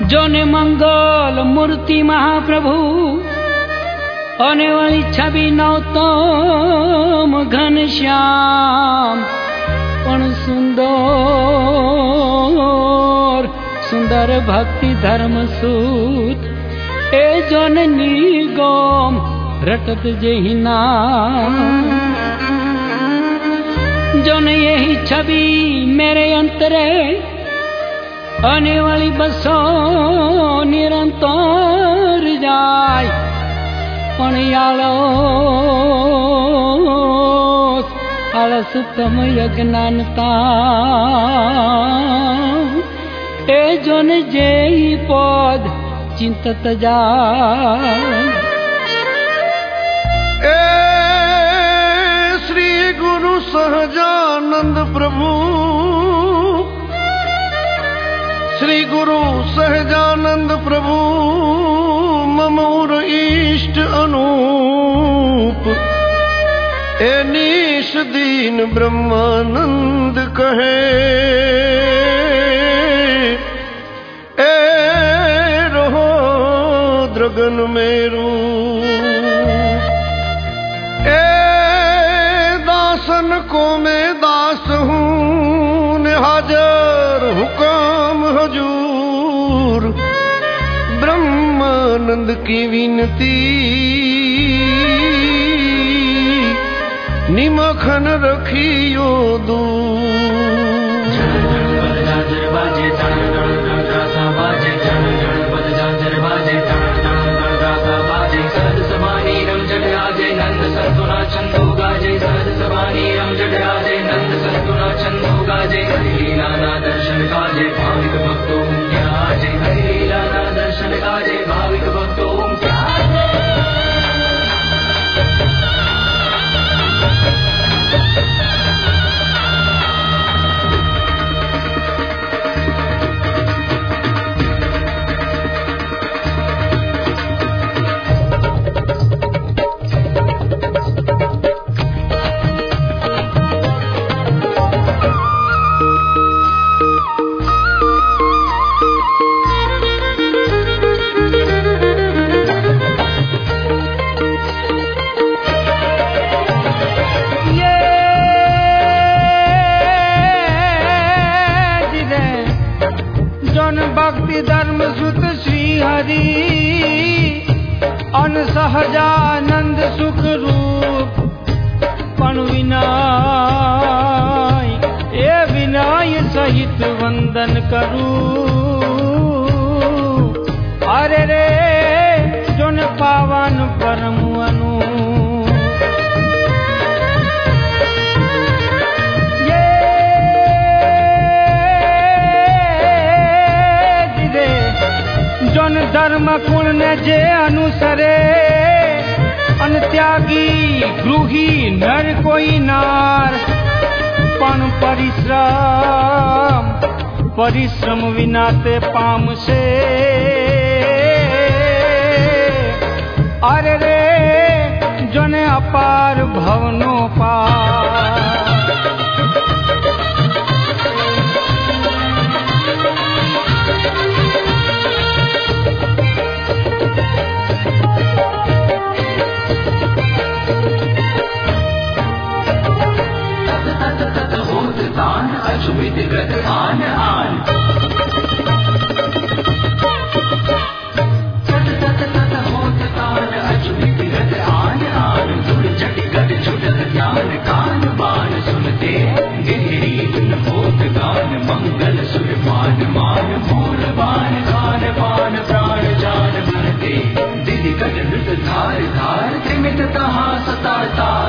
जोने मंगल मूर्ति महाप्रभु आने वाली छवि नौतम घनश्याम पण सुंदर सुंदर भक्ति धर्म सूत ए जोन निगम रटत जेहि नाम जोन यही छवि मेरे अंतरे आने वाली बसों निरंतर जाय आलस तम यज्ञानता ए जोन जेहि पद चिंतत जाय ए श्री गुरु सहजानंद प्रभु श्री गुरु सहजानंद प्रभु ममूर इष्ट अनूप ए नीश दीन ब्रह्मानंद कहे ए रहो द्रगन मेरू ए दासन को मैं दास हूँ हाजर हुकाम हजूर ब्रह्मानंद की विनती निमखन रखियो दर्शन काजे भाविक भक्तों क्या जय हरि लीला दर्शन काजे भाविक भक्तों क्या सहजानंद सुख रूप पण विनाय ए विनाय सहित वंदन करूं अरे रे जोन पावन परम अनु ये दिदे जोन धर्म कुल ने जे अनुसरे त्यागी गृही नर कोई नार पण परिश्रम विना ते पाम से अरे रे जने अपार भवनो पार आन आन मंगल सुरमान मान मूल बान खान पान प्राण जान भरते दिल कट नृत धार धार त्रिमित तहा सतार तार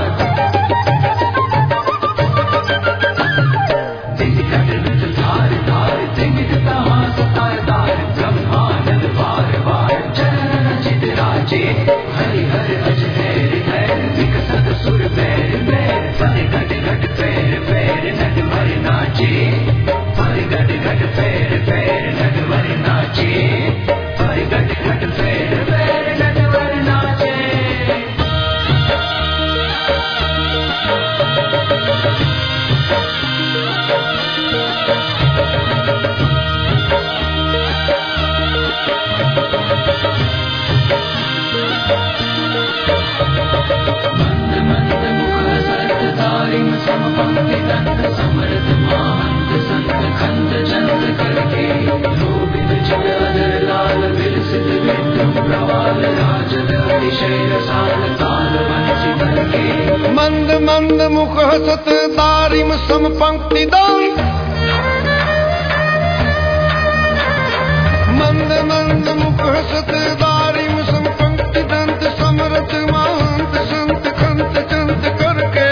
हरि हर अज हैर हैर विकसत सुर पैर पैर फल घट घट पैर पैर नट भर नाचे फल घट घट पैर पैर नट भर नाचे फल घट घट पैर पैर नट भर नाचे समपंक्ति दंत समरथ महंत संत खंड चंद करके लोभित चित अधर लाल विलसित विद्रुम प्रवाल राजद अतिशय रसाल ताल वंशी करके मंद मंद मुख हसत दारिम समपंक्ति दंत मंद मंद मुख हसत दारिम समपंक्ति दंत समरथ महंत संत खंत चंत करके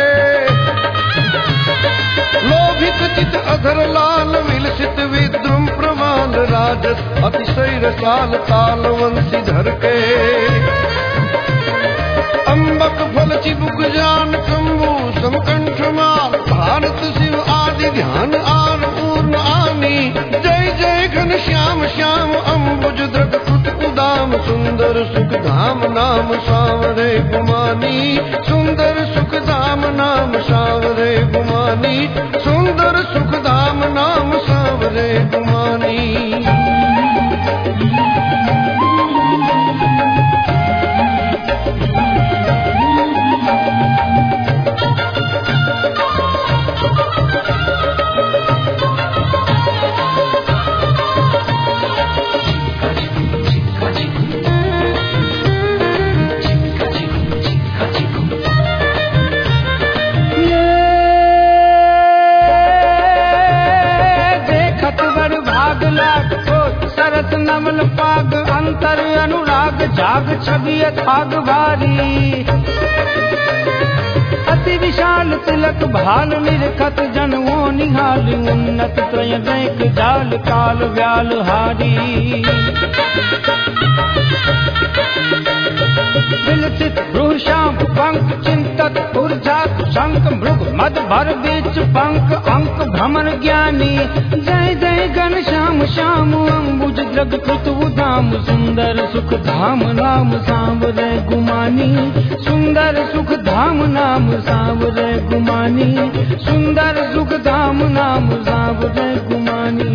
लोभित चित अधर लाल विलसित विद्रुम प्रवाल राजस अतिशय रसाल ताल वंशी धर के अम्बक फल चिबुक जान कंबू समकंठ माल भारत शिव आदि ध्यान आन पूर्ण आनी जय जय घन श्याम श्याम अम्बुज द्रग कृत उदाम सुंदर सुख धाम नाम सावरे गुमानी सुंदर सुख धाम नाम सावरे गुमानी सुंदर सुख धाम नाम सावरे गुमानी नवल पाग अंतर अनुराग जाग छवि अथाग भारी अति विशाल तिलक भाल निरखत जनवो निहाल उन्नत त्रय दैक जाल काल व्याल हारी विलसित भ्रूश्याम पंख चिंतत ऊर्जात शंख मृग मद भर बीच पंख अंक भ्रमण ज्ञानी जय जय घन श्याम श्याम अम्बुज द्रग कृत उदाम सुंदर सुख धाम नाम सांवरे गुमानी सुंदर सुख धाम नाम सांवरे गुमानी सुंदर सुख धाम नाम सांवरे गुमानी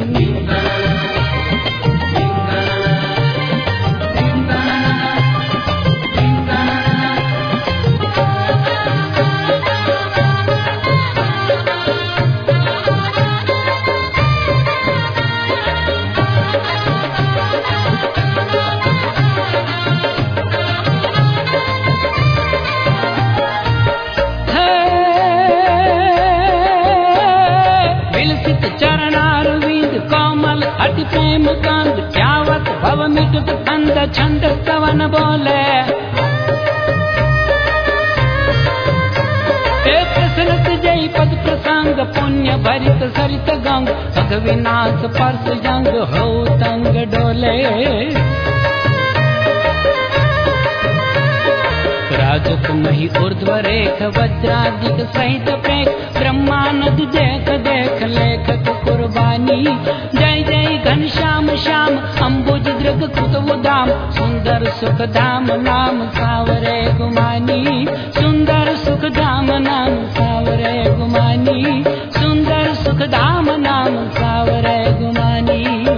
प्रेम कांत प्यावत भव मिटत कंद छंद कवन बोले प्रसन्नत जय पद प्रसंग पुण्य भरित सरित गंग अघविनाश पर्श जंग हो तंग डोले राजक मही ऊर्ध्व रेख वज्रादिक सहित प्रेख ब्रह्मानद देख देख लेखक कुर्बानी जय जय घन श्याम श्याम अम्बुज दृग कृत उदाम सुंदर सुख धाम नाम सावरे गुमानी सुंदर सुख धाम नाम सावरे गुमानी सुंदर सुख धाम नाम सावरे गुमानी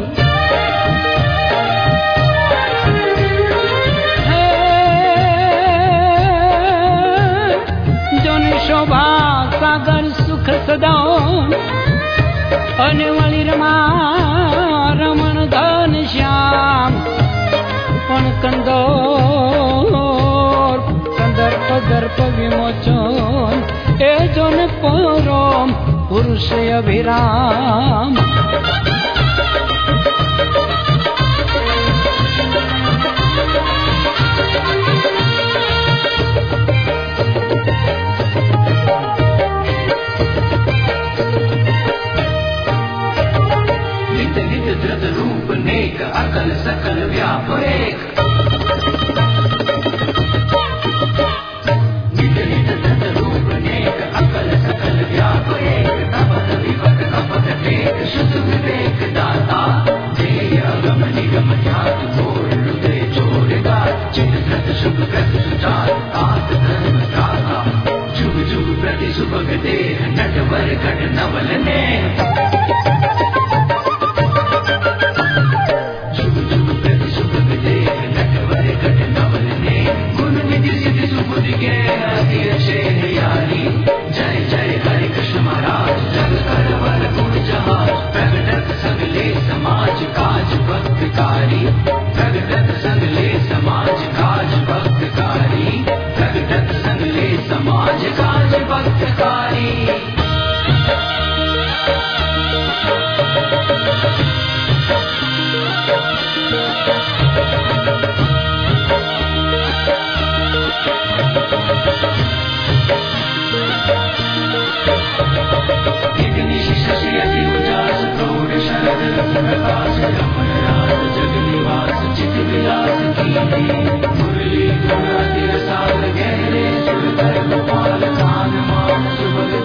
शोभा सागर सुख सदा अनवली रमा रमण धन श्याम पण कंदोर कंदर्प दर्प विमोचन ए जोन परम पुरुष अभिराम अकल सकल व्याप एक नित नित धत रूप नेक अकल सकल व्याप एक तपत विपत कपत टेक शुद्ध विवेक दाता देय अगम निगम ध्यात मोर हृदय चोरगा चित व्रत शुभ व्रत सुचार आत धर्म दाता जुग जुग प्रति सुभग देह नटवर घट नवल ने जय जय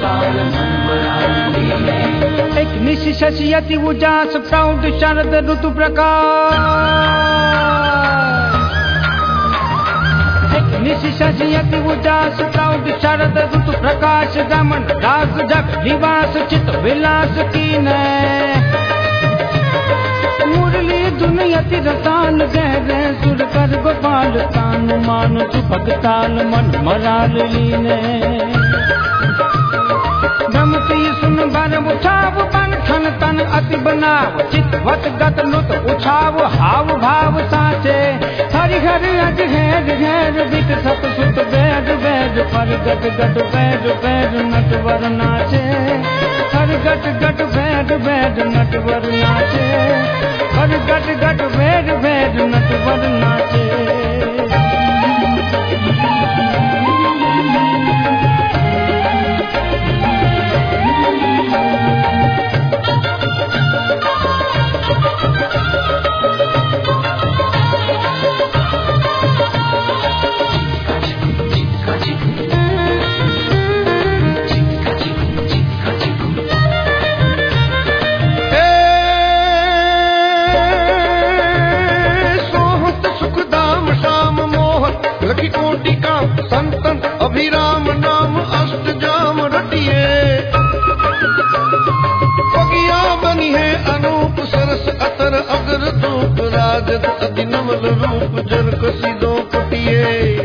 काल मन मराली लीने एक निशि शशि अति उजास प्रौढ़ शरद ऋतु प्रकाश एक निशि शशि अति उजास प्रौढ़ शरद ऋतु प्रकाश रमन रास जग निवास चित विलास कीने मुरली धुन अति रसाल गहरे सुर कर गोपाल तान मान सुभग ताल मन मराल लीने ब्रह्मति सुन बर उठाव बन ठन तन अति बनाव चित वत गत लुत उछाव हाव भाव साचे हरि हरि अज घेर घेर विकसत सुत वेद वेद पर गट गट वेद वेद नटवर नाचे हर गट गट वेद वेद नटवर नाचे हर गट गट वेद वेद नटवर नाचे संतन अभिराम नाम अष्ट जाम रटिए पगिया बनी है अनूप सरस अतर अगर धूप राजत अति नमल रूप जन कसिदो पटिए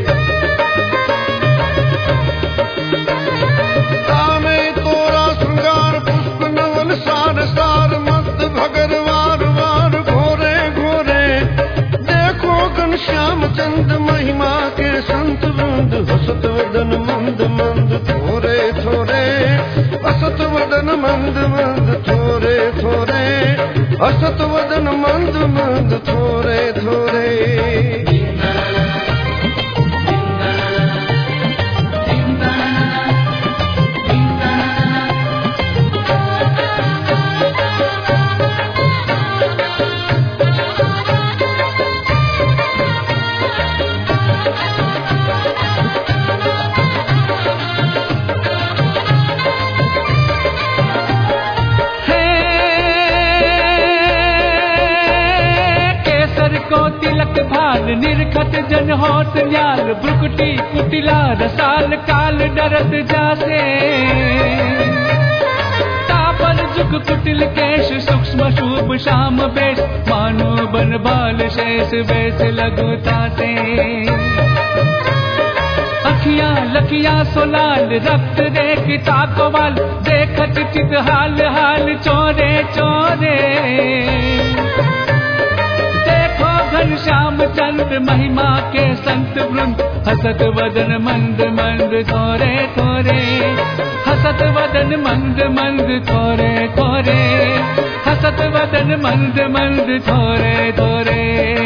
तामे तोरा श्रृंगार पुष्प नवल सार सार मस्त भगरवार वार घोरे घोरे देखो घनश्याम चंद महिमा के संत हसत वदन मंद मंद थोरे थोरे हसत वदन मंद मंद थोरे थोरे हसत वदन मंद मंद थोरे थोरे भाल निरखत जन होत न्याल भ्रुकुटी कुटिला रसाल काल डरत जासे तापर जुग कुटिल केश सूक्ष्म शुभ श्याम बेश मानो बन बाल शेष बेस लगता से अखियां लखियां सोलाल रक्त रेखिता कोवाल देखत चित हाल हाल चोरे चोरे घनश्याम चंद महिमा के संत वृंद हसत वदन मंद मंद थोरे थोरे हसत वदन मंद मंद थोरे थोरे हसत वदन मंद मंद थोरे थोरे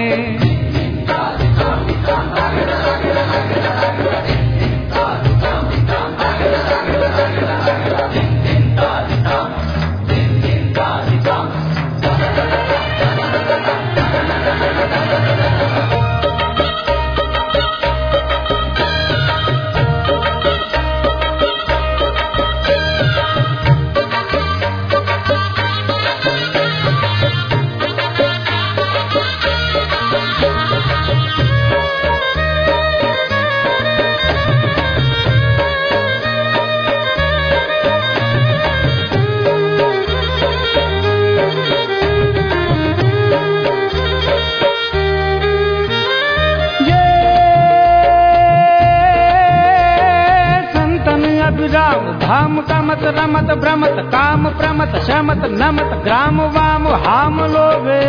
धाम कामत रमत भ्रमत काम प्रमत शमत नमत ग्राम वाम हाम लोभे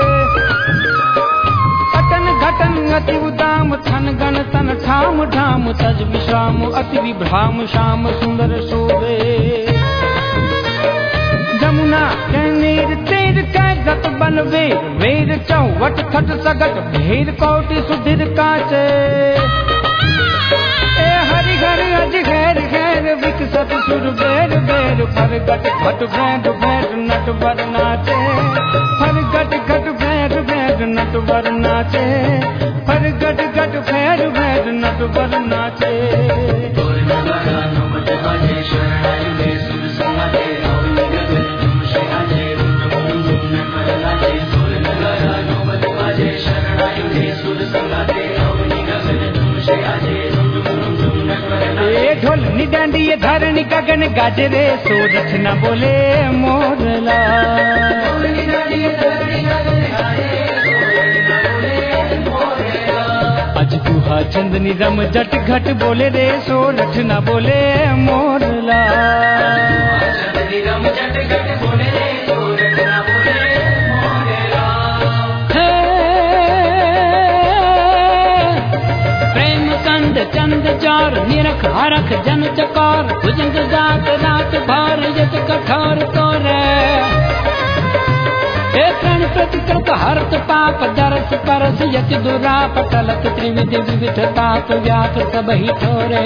अटन घटन अति उदाम थन गण तन ठाम ठाम तज विश्राम अति विभ्राम श्याम सुंदर शोभे जमुना के नीर तेर कै गत बन वेर वेर चौवट खट सगट भेद कोटि सुधीर काचे हरि हरि अज घेर घेर विकसत सुर बेर बेर फर गट घट भेद भेद नटवर नाचे फर गट घट भेद भेद नटवर नाचे फर गट घट भेद भेद नटवर नाचे शरणायुधे सुर संगाते अवनी गगन झुम से आजे रुम झुम झुम नटवर नाचे ढोल नगारा नौबत बाजे शरणायुधे सुर संगाते अवनी गगन झुम से आजे रुम झुम झुम नटवर नाचे ढोल निडांडी धरणी गगन गाजरे सोरठ न बोले मोरला अज गुहा चंदनी रम जट घट बोले रे सोरठ न बोले मोरला चंदनी रम जट घट बोले रे सोरठ न बोले मोरला प्रेम कंद चंद चार निरख हरख जन चकार भुजंग जात रात भार यत कठोर तोरे हे प्रण प्रतिकृत हरत पाप दरस परस यति दुराप टलत त्रिविध विविध ताप व्याप सब ही ठोरे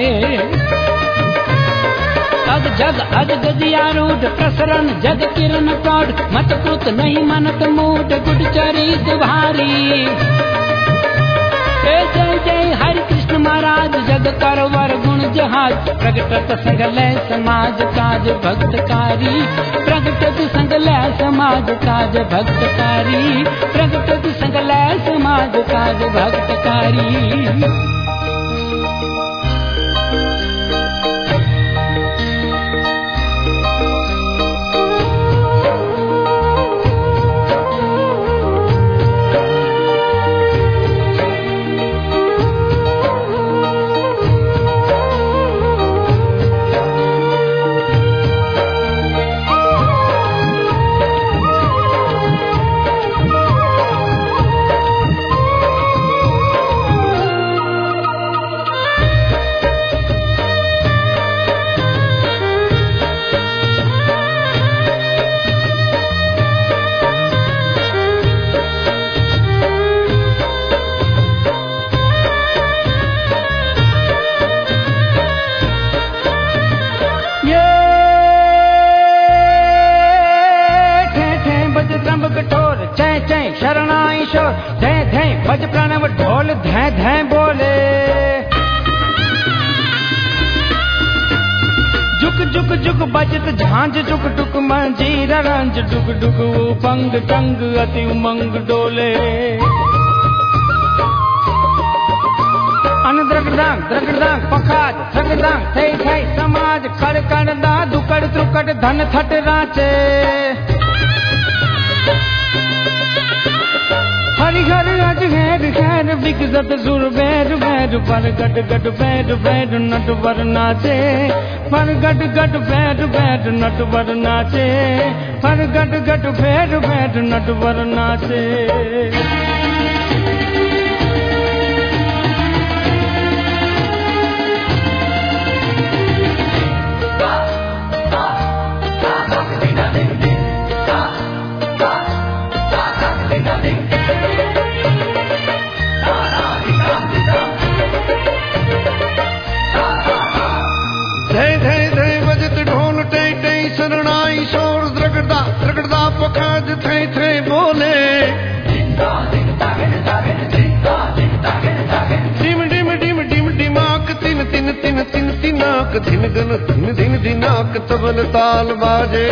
अग जग अज गदियारूढ़ प्रसरण जग किरण प्रौढ़ मत कृत नहीं मनत मूढ़ गुड चरित भारी जय जय हरि कृष्ण महाराज जग करवर गुण जहाज प्रगटत संगलय समाज काज भक्तकारी प्रगटत संगलय समाज काज भक्तकारी प्रगटत संगलय समाज काज भक्तकारी भज प्रणव ढोल धै धै बोले जुग जुग जुग बजत झांझ जुग डुग मंजीर रंज डुग डुग उपंग टंग अति उमंग डोले अन द्रगदांग पखाज द्रगदांग थे थे समाज खड़ कड़ दा दुकड़ त्रुकड़ धन थट राचे हरिहर अज घेर घेर विगजत सुर बैर बैर पर गट गट बैर बैर नटवर नाचे पर गट गट बैर बैर नटवर नाचे पर गट गट बैर बैर नटवर नाचे पखाज थे थे बोले डिम डिम डिम डिम डिमाक तिन तिन तिन तिन तिनाक धिन गन धिन धिन धिनाक तबल ताल बाजे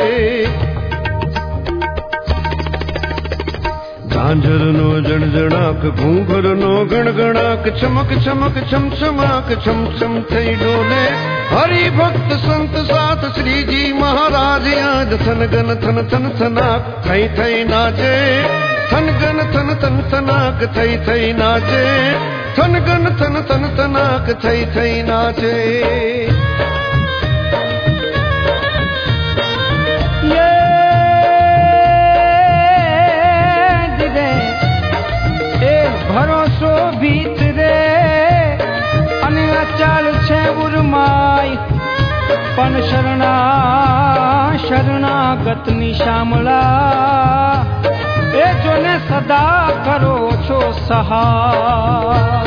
झांझर नो जण जणाक घूंघर नो गण गणाक चमक चमक छम छमाक छम छम थई डोले हरि भक्त संत साथ श्री जी महाराज आज थन गन थन थन थनाक थई थई नाचे थन गन थन थन थनाक थई थई नाचे थन गन थन थन थनाक थई थई नाचे भरोसो भीतरे अने अचाल छे उर्माई पण शरणागत ની શામળા એ જોને સદા કરો છો સહાય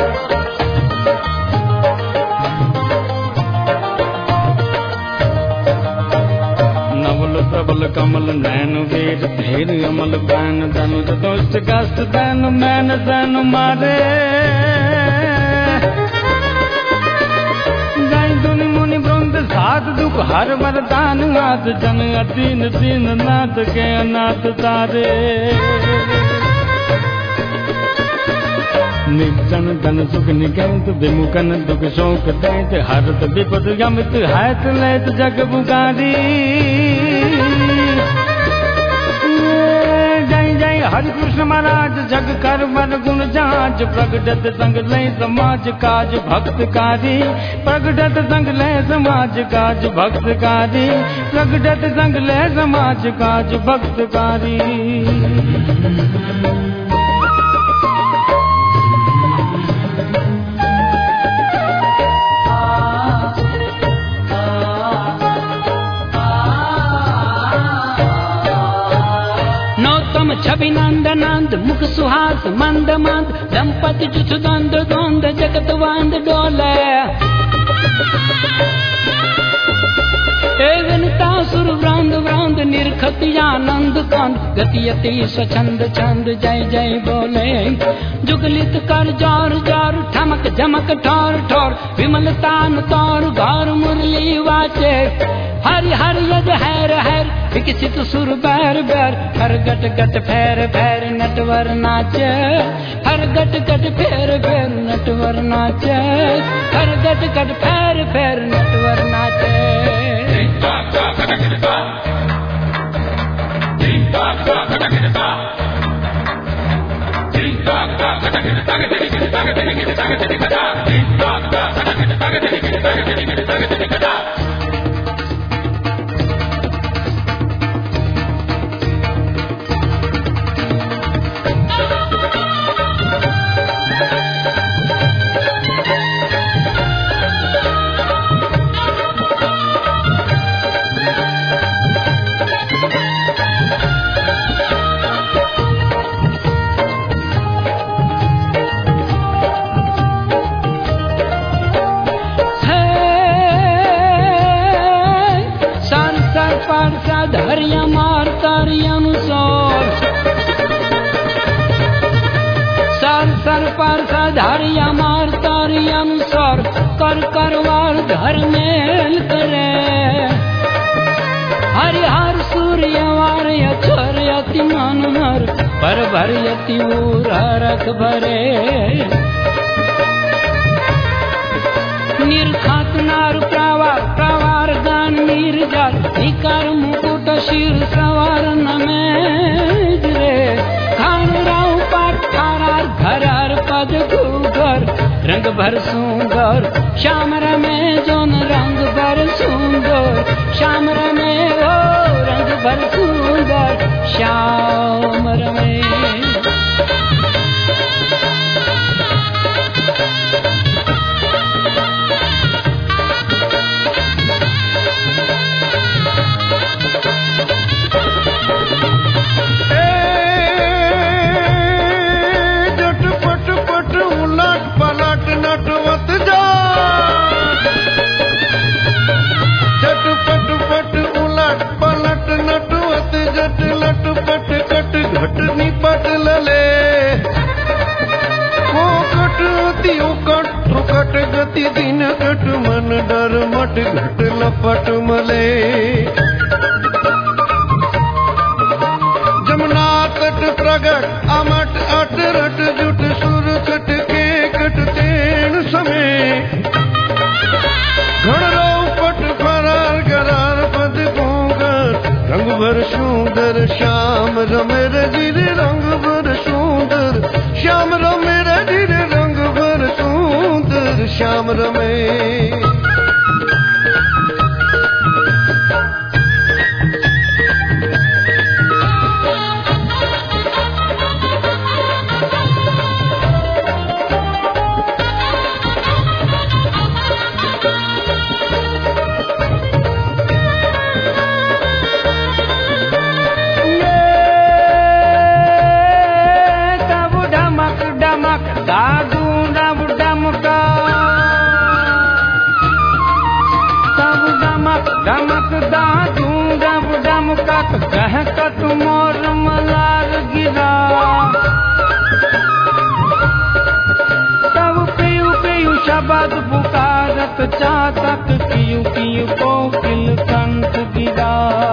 नवल प्रबल कमल नैन वेद धेर अमल बैन धनुज दोस्त गस्त दैन मैन दैन मारे जय दुनि मुनि वृंद सार हाथ दुख हर वरदान नाथ जन अतीन दीन नाथ के अनाथ तारे निजन धन सुख निकंत विमुखन दुख शोक दैत हरत विपद यमित हैत लैत जग बुगारी जय जय हरि कृष्ण महाराज जग कर मन गुण जांच प्रगटत संग ले समाज काज भक्तकारी प्रगटत संग ले समाज काज भक्तकारी प्रगटत संग ले समाज काज भक्तकारी छवि नंद नंद मुख सुहास मंद मंद दंपति जुछ द्वंद द्वंद जगत वांद डोले विनता सुर व्रांद व्रांद निर्खति आनंद कंद गति अति स्वच्छंद छंद जय जय बोले जुगलित कर जोर जोर ठमक झमक ठोर ठोर विमलतान तौर गौर मुरली वाचे हरि हरि यज हैर हैर विकसित सुर बैर बैर हर गट गट फेर फेर नटवर नाचे हर गट गट फेर फेर नटवर नाचे हर गट गट फेर फेर नटवर नाचे हरिया मार तारी अनुसार सर सर पर सधारिया मार तारी अनुसार कर करवार धर मेल करे हरिहर सूर्य वार अक्षर अति मन नर पर भर यति ऊर रख भरे निर्खात नार प्रवार प्रवार गान निर्जर निकर मुकुट शिर सवार नमेज रे खान राव पाट खारार घरार पद घूघर रंग भर सुंदर श्याम रमे जोन रंग भर सुंदर श्याम रमे ओ रंग भर सुंदर श्याम रमे गति दिन कट मन डर मट घट लपट मले जमुना तट प्रगट अमट अट रट जुट सुर कट के कट तेण समय घड़रो पट फरार गरार पद गोंगर रंग भर सुंदर श्याम रमे रजिर रंग भर सुंदर श्याम रमे रजिर रंग भर सुंदर श्याम रमे डमक दादू डब डमकत कहकत मोर मलार गिरा तब पीयू पीयू शब्द पुकार सात चातक कियु कियु कोकिल कंठ गिरा।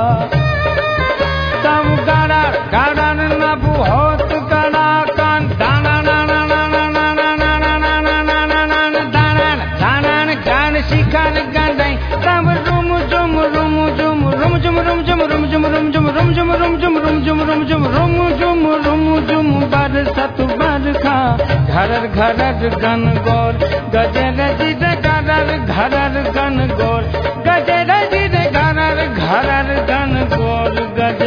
तब गड़र गड़र नभ होत गड़ा कान दाना नाना नाना नाना नाना नाना नाना दाना दाना गान शिखर गंडई। तब रुम जुम रुम जुम रुम जुम रुम जुम रुम जुम रुम जुम रुम जुम रुम जुम रुम जुम रुम जुम रुम जुम बरसत बरखा घरर घरर गन गोर गजर जिद घरर घरर गन गोर गजर जिद घरर घरर गन गोर गजे।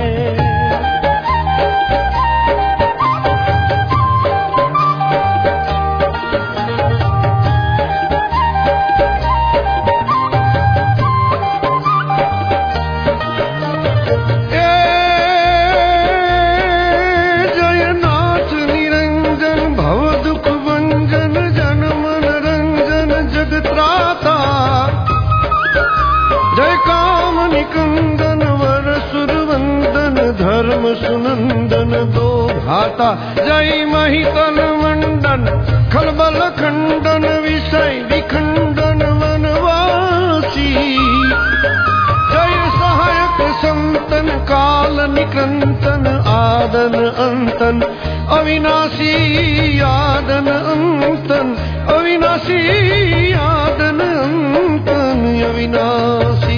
सुनंदन दो भाता जय महितन मंडन खलबल खंडन विषय विखंडन वनवासी। जय सहायक संतन काल निकंतन आदन अंतन अविनाशी आदन अंतन अविनाशी आदन अंतन अविनाशी।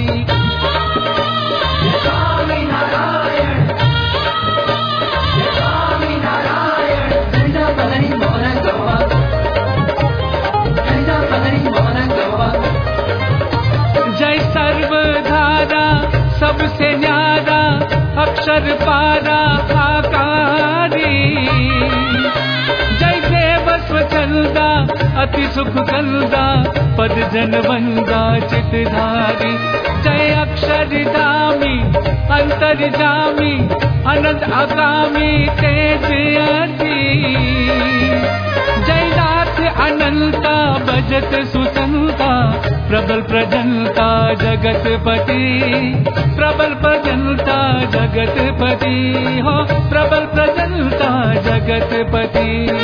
जय सर्वधारा सबसे न्यारा अक्षर पारा आकारी। जय देव स्वच्छंदा अति सुख कंदा पद जन वंदा चितधारी। जय अक्षर दामी अंतर जामी अनंत आगामी तेज अति। जय नाथ अनंता भजत सुसंता प्रबल प्रजनता जगतपति। प्रबल प्रजनता जगतपति हो प्रबल प्रजनता जगतपति।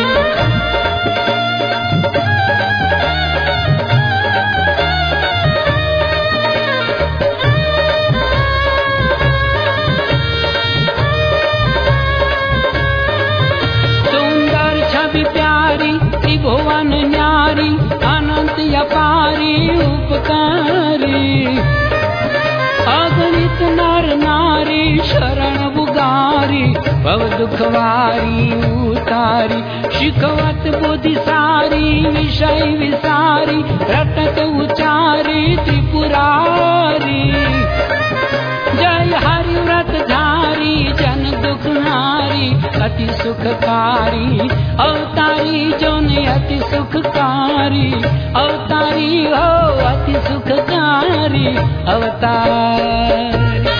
त्रिभुवन न्यारी अनंत अपारी उपकारी। अगणित नर नारी शरण बुगारी भव दुखवारी उतारी। शिखवत बुद्धि सारी विषय विसारी रटत उचारी त्रिपुरारी। जय हरि व्रत धारी जन दुख हारी अति सुखकारी। अवतारी जो ने अति सुखकारी अवतारी हो अति सुखकारी अवतार।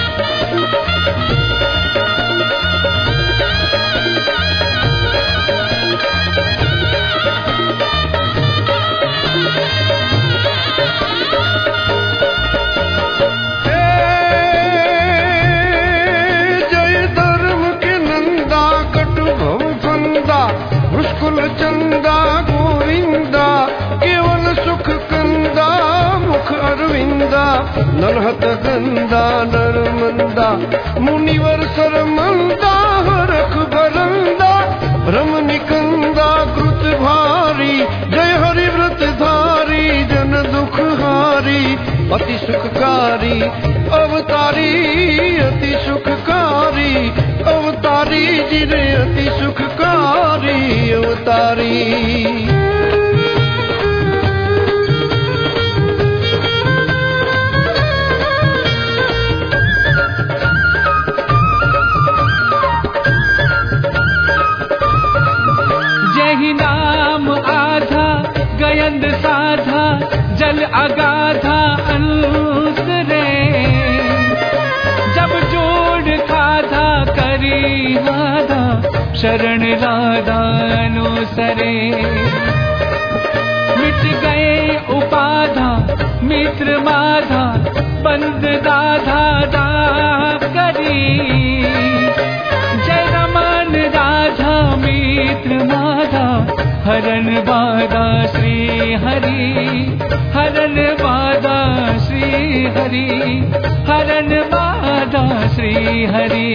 चंदा गोविंदा केवल सुख कंदा मुख अरविंदा नरहत गंदा नरमंदा मुनिवर सरमंदा हरख बरंदा भ्रम निकंदा कृत भारी। जय हरि व्रत धारी जन दुख हारी अति सुखकारी अवतारी अति सुखकारी अवतारी जिने अति सुखकारी अवतारी। जय नाम आधा गयंद साधा जल अगाधा अनुसरे। जब जोड़ खाधा करी राधा शरण राधा अनुसरे। मिट गए उपाधा मित्र माधा बंद दाधा दा करी। जय रमन राधा मित्र माधा हरन बाधा श्री हरि, हरन बाधा श्री हरि, हरन बाधा श्री हरि।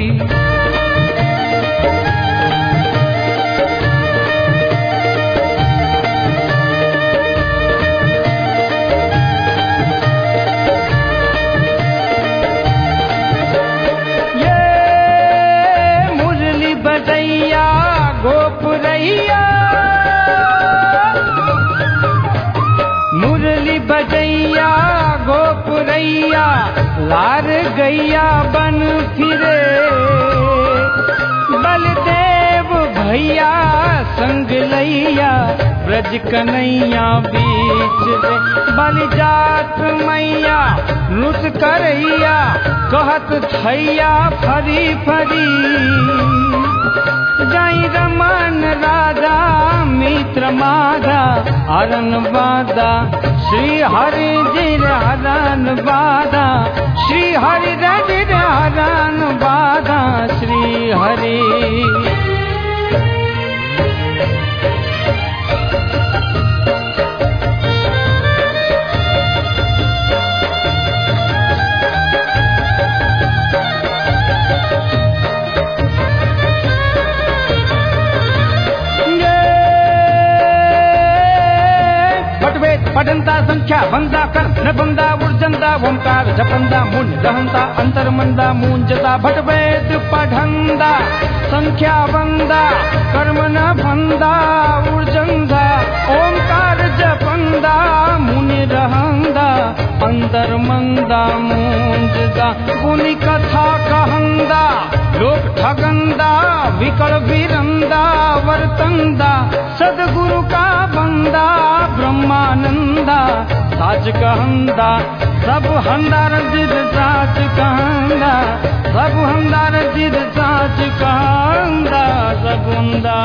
गोपुरैया मुरली बजैया गोपुरैया, लार गैया बन फिरे, बलदेव भैया संग लैया, ब्रज कन्हैया बीच रे, बलि जात मैया नृत करैया, कहत थैया फरी फरी, जय रमन राजा मित्र माधा, हरन बाधा श्री हरि जिर हरन बाधा, श्री हरि जिर हरन बाधा श्री हरि। पढ़ंदा संख्या बंदा कर न बंदा उर्जंदा, ओंकार जपंदा मुन दहंदा, अंतर मंदा मूंजदा, भट वेद पढ़ंदा संख्या बंदा, कर्म न बंदा उर्जंदा, ओंकार जपंदा मुनि रहंदा, अंतर मंदा मूंजदा, गुनी कथा कहंदा, लोक ठगंदा, विकल विरंदा वर्तंदा, सदगुरु का बंदा ब्रह्मानंदा, साच कहंदा सब हंदा रजिद साच कहंदा, सब हंदा रजिद साच कहंदा सब हंदा।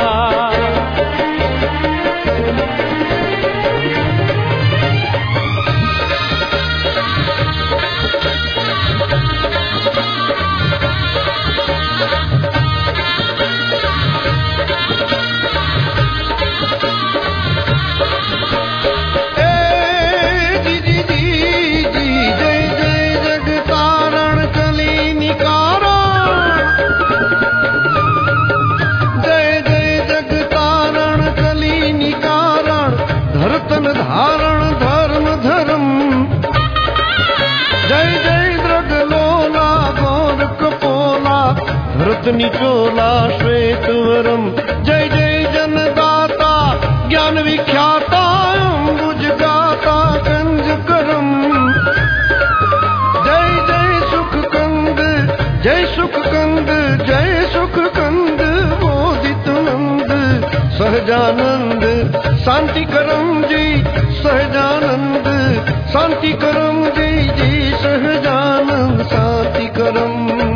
धारण धर्म धर्म, जय जय द्रग लोला गौर कपोला, धरत निचोला श्वेत वरम, जय जय जनदाता ज्ञान विख्याता, अम्बुज गाता कंज करम, जय जय सुख कंद, जय सुख कंद, जय सुख कंद, बोधित नंद सहजानंद, शांति करम जी सहजानंद, शांति करम जी जी सहजानंद, शांति करम।